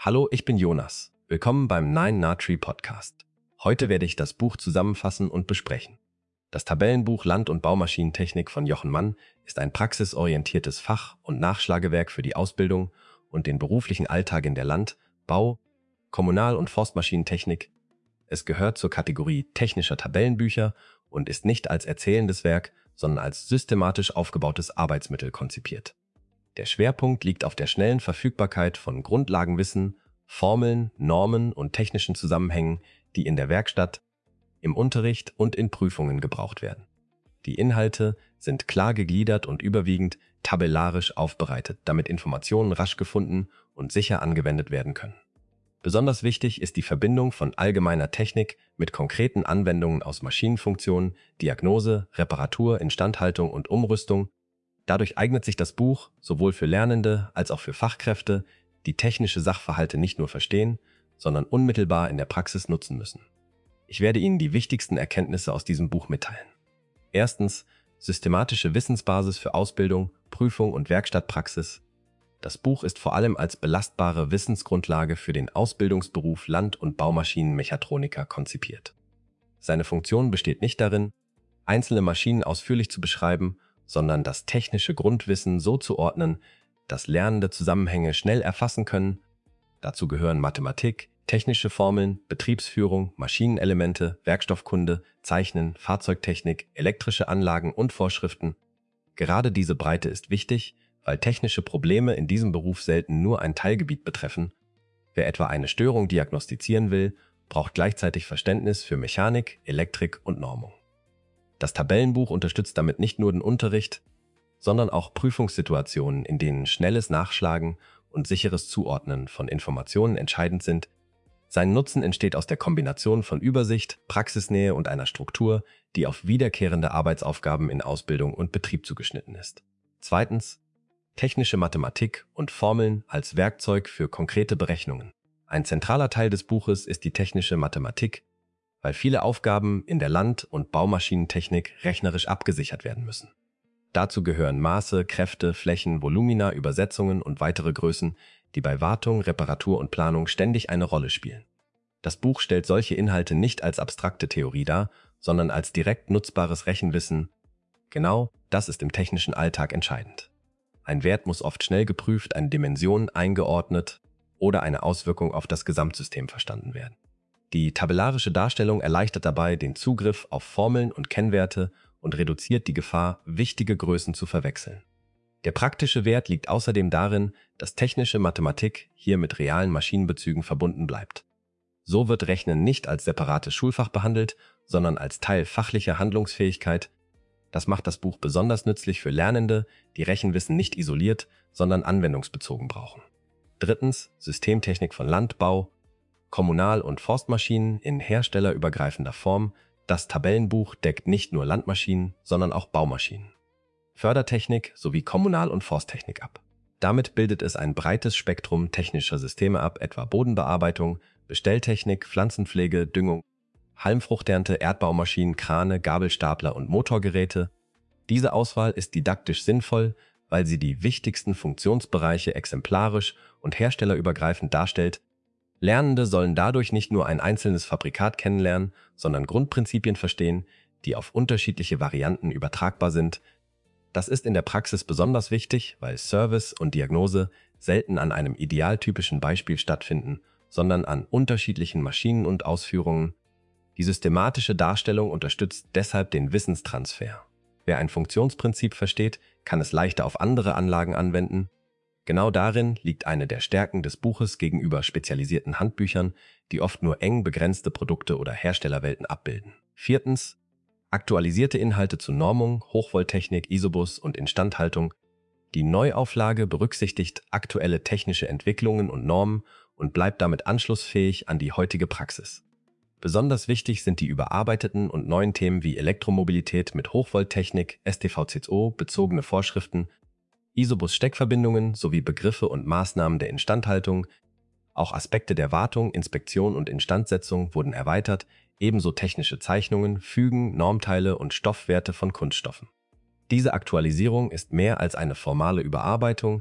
Hallo, ich bin Jonas. Willkommen beim 9 Podcast. Heute werde ich das Buch zusammenfassen und besprechen. Das Tabellenbuch Land- und Baumaschinentechnik von Jochen Mann ist ein praxisorientiertes Fach- und Nachschlagewerk für die Ausbildung und den beruflichen Alltag in der Land-, Bau-, Kommunal- und Forstmaschinentechnik. Es gehört zur Kategorie technischer Tabellenbücher und ist nicht als erzählendes Werk, sondern als systematisch aufgebautes Arbeitsmittel konzipiert. Der Schwerpunkt liegt auf der schnellen Verfügbarkeit von Grundlagenwissen, Formeln, Normen und technischen Zusammenhängen, die in der Werkstatt, im Unterricht und in Prüfungen gebraucht werden. Die Inhalte sind klar gegliedert und überwiegend tabellarisch aufbereitet, damit Informationen rasch gefunden und sicher angewendet werden können. Besonders wichtig ist die Verbindung von allgemeiner Technik mit konkreten Anwendungen aus Maschinenfunktionen, Diagnose, Reparatur, Instandhaltung und Umrüstung. Dadurch eignet sich das Buch sowohl für Lernende als auch für Fachkräfte, die technische Sachverhalte nicht nur verstehen, sondern unmittelbar in der Praxis nutzen müssen. Ich werde Ihnen die wichtigsten Erkenntnisse aus diesem Buch mitteilen. Erstens, systematische Wissensbasis für Ausbildung, Prüfung und Werkstattpraxis. Das Buch ist vor allem als belastbare Wissensgrundlage für den Ausbildungsberuf Land- und Baumaschinenmechatroniker konzipiert. Seine Funktion besteht nicht darin, einzelne Maschinen ausführlich zu beschreiben, sondern das technische Grundwissen so zu ordnen, dass Lernende Zusammenhänge schnell erfassen können. Dazu gehören Mathematik, technische Formeln, Betriebsführung, Maschinenelemente, Werkstoffkunde, Zeichnen, Fahrzeugtechnik, elektrische Anlagen und Vorschriften. Gerade diese Breite ist wichtig, weil technische Probleme in diesem Beruf selten nur ein Teilgebiet betreffen. Wer etwa eine Störung diagnostizieren will, braucht gleichzeitig Verständnis für Mechanik, Elektrik und Normung. Das Tabellenbuch unterstützt damit nicht nur den Unterricht, sondern auch Prüfungssituationen, in denen schnelles Nachschlagen und sicheres Zuordnen von Informationen entscheidend sind. Sein Nutzen entsteht aus der Kombination von Übersicht, Praxisnähe und einer Struktur, die auf wiederkehrende Arbeitsaufgaben in Ausbildung und Betrieb zugeschnitten ist. Zweitens, technische Mathematik und Formeln als Werkzeug für konkrete Berechnungen. Ein zentraler Teil des Buches ist die technische Mathematik, weil viele Aufgaben in der Land- und Baumaschinentechnik rechnerisch abgesichert werden müssen. Dazu gehören Maße, Kräfte, Flächen, Volumina, Übersetzungen und weitere Größen, die bei Wartung, Reparatur und Planung ständig eine Rolle spielen. Das Buch stellt solche Inhalte nicht als abstrakte Theorie dar, sondern als direkt nutzbares Rechenwissen. Genau das ist im technischen Alltag entscheidend. Ein Wert muss oft schnell geprüft, eine Dimension eingeordnet oder eine Auswirkung auf das Gesamtsystem verstanden werden. Die tabellarische Darstellung erleichtert dabei den Zugriff auf Formeln und Kennwerte und reduziert die Gefahr, wichtige Größen zu verwechseln. Der praktische Wert liegt außerdem darin, dass technische Mathematik hier mit realen Maschinenbezügen verbunden bleibt. So wird Rechnen nicht als separates Schulfach behandelt, sondern als Teil fachlicher Handlungsfähigkeit. Das macht das Buch besonders nützlich für Lernende, die Rechenwissen nicht isoliert, sondern anwendungsbezogen brauchen. Drittens, Systemtechnik von Landbau, Kommunal- und Forstmaschinen in herstellerübergreifender Form. Das Tabellenbuch deckt nicht nur Landmaschinen, sondern auch Baumaschinen, Fördertechnik sowie Kommunal- und Forsttechnik ab. Damit bildet es ein breites Spektrum technischer Systeme ab, etwa Bodenbearbeitung, Bestelltechnik, Pflanzenpflege, Düngung, Halmfruchternte, Erdbaumaschinen, Krane, Gabelstapler und Motorgeräte. Diese Auswahl ist didaktisch sinnvoll, weil sie die wichtigsten Funktionsbereiche exemplarisch und herstellerübergreifend darstellt. Lernende sollen dadurch nicht nur ein einzelnes Fabrikat kennenlernen, sondern Grundprinzipien verstehen, die auf unterschiedliche Varianten übertragbar sind. Das ist in der Praxis besonders wichtig, weil Service und Diagnose selten an einem idealtypischen Beispiel stattfinden, sondern an unterschiedlichen Maschinen und Ausführungen. Die systematische Darstellung unterstützt deshalb den Wissenstransfer. Wer ein Funktionsprinzip versteht, kann es leichter auf andere Anlagen anwenden. Genau darin liegt eine der Stärken des Buches gegenüber spezialisierten Handbüchern, die oft nur eng begrenzte Produkte oder Herstellerwelten abbilden. Viertens, aktualisierte Inhalte zu Normung, Hochvolttechnik, Isobus und Instandhaltung. Die Neuauflage berücksichtigt aktuelle technische Entwicklungen und Normen und bleibt damit anschlussfähig an die heutige Praxis. Besonders wichtig sind die überarbeiteten und neuen Themen wie Elektromobilität mit Hochvolttechnik, STVZO, bezogene Vorschriften, Isobus-Steckverbindungen sowie Begriffe und Maßnahmen der Instandhaltung. Auch Aspekte der Wartung, Inspektion und Instandsetzung wurden erweitert, ebenso technische Zeichnungen, Fügen, Normteile und Stoffwerte von Kunststoffen. Diese Aktualisierung ist mehr als eine formale Überarbeitung,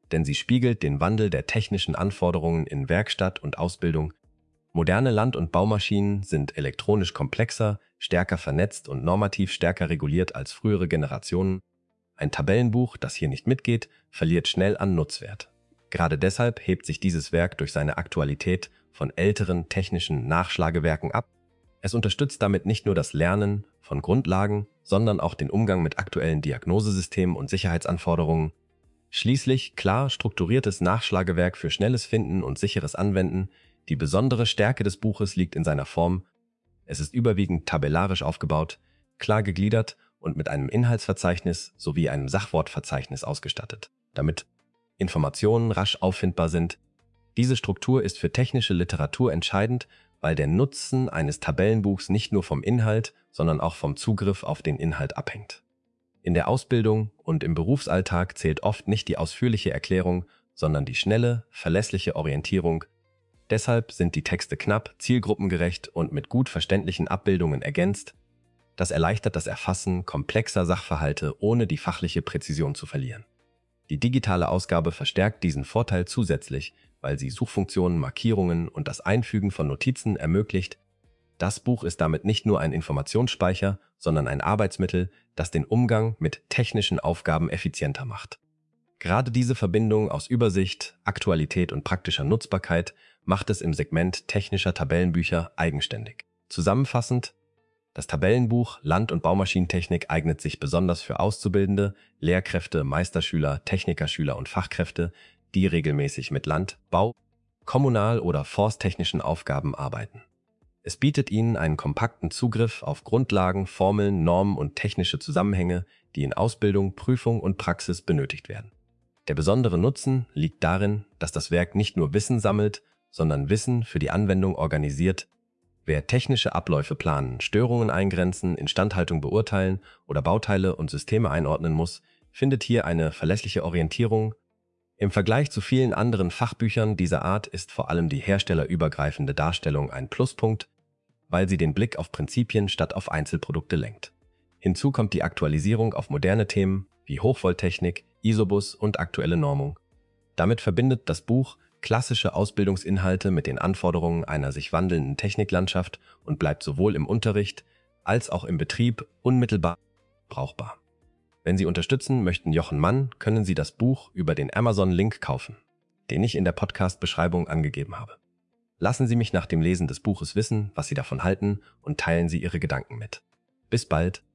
denn sie spiegelt den Wandel der technischen Anforderungen in Werkstatt und Ausbildung. Moderne Land- und Baumaschinen sind elektronisch komplexer, stärker vernetzt und normativ stärker reguliert als frühere Generationen. Ein Tabellenbuch, das hier nicht mitgeht, verliert schnell an Nutzwert. Gerade deshalb hebt sich dieses Werk durch seine Aktualität von älteren technischen Nachschlagewerken ab. Es unterstützt damit nicht nur das Lernen von Grundlagen, sondern auch den Umgang mit aktuellen Diagnosesystemen und Sicherheitsanforderungen. Schließlich klar strukturiertes Nachschlagewerk für schnelles Finden und sicheres Anwenden. Die besondere Stärke des Buches liegt in seiner Form. Es ist überwiegend tabellarisch aufgebaut, klar gegliedert und mit einem Inhaltsverzeichnis sowie einem Sachwortverzeichnis ausgestattet, damit Informationen rasch auffindbar sind. Diese Struktur ist für technische Literatur entscheidend, weil der Nutzen eines Tabellenbuchs nicht nur vom Inhalt, sondern auch vom Zugriff auf den Inhalt abhängt. In der Ausbildung und im Berufsalltag zählt oft nicht die ausführliche Erklärung, sondern die schnelle, verlässliche Orientierung. Deshalb sind die Texte knapp, zielgruppengerecht und mit gut verständlichen Abbildungen ergänzt. Das erleichtert das Erfassen komplexer Sachverhalte, ohne die fachliche Präzision zu verlieren. Die digitale Ausgabe verstärkt diesen Vorteil zusätzlich, weil sie Suchfunktionen, Markierungen und das Einfügen von Notizen ermöglicht. Das Buch ist damit nicht nur ein Informationsspeicher, sondern ein Arbeitsmittel, das den Umgang mit technischen Aufgaben effizienter macht. Gerade diese Verbindung aus Übersicht, Aktualität und praktischer Nutzbarkeit macht es im Segment technischer Tabellenbücher eigenständig. Zusammenfassend: Das Tabellenbuch Land- und Baumaschinentechnik eignet sich besonders für Auszubildende, Lehrkräfte, Meisterschüler, Technikerschüler und Fachkräfte, die regelmäßig mit Land-, Bau-, Kommunal- oder forsttechnischen Aufgaben arbeiten. Es bietet ihnen einen kompakten Zugriff auf Grundlagen, Formeln, Normen und technische Zusammenhänge, die in Ausbildung, Prüfung und Praxis benötigt werden. Der besondere Nutzen liegt darin, dass das Werk nicht nur Wissen sammelt, sondern Wissen für die Anwendung organisiert. Wer technische Abläufe planen, Störungen eingrenzen, Instandhaltung beurteilen oder Bauteile und Systeme einordnen muss, findet hier eine verlässliche Orientierung. Im Vergleich zu vielen anderen Fachbüchern dieser Art ist vor allem die herstellerübergreifende Darstellung ein Pluspunkt, weil sie den Blick auf Prinzipien statt auf Einzelprodukte lenkt. Hinzu kommt die Aktualisierung auf moderne Themen wie Hochvolttechnik, Isobus und aktuelle Normung. Damit verbindet das Buch klassische Ausbildungsinhalte mit den Anforderungen einer sich wandelnden Techniklandschaft und bleibt sowohl im Unterricht als auch im Betrieb unmittelbar brauchbar. Wenn Sie unterstützen möchten Jochen Mann, können Sie das Buch über den Amazon-Link kaufen, den ich in der Podcast-Beschreibung angegeben habe. Lassen Sie mich nach dem Lesen des Buches wissen, was Sie davon halten, und teilen Sie Ihre Gedanken mit. Bis bald!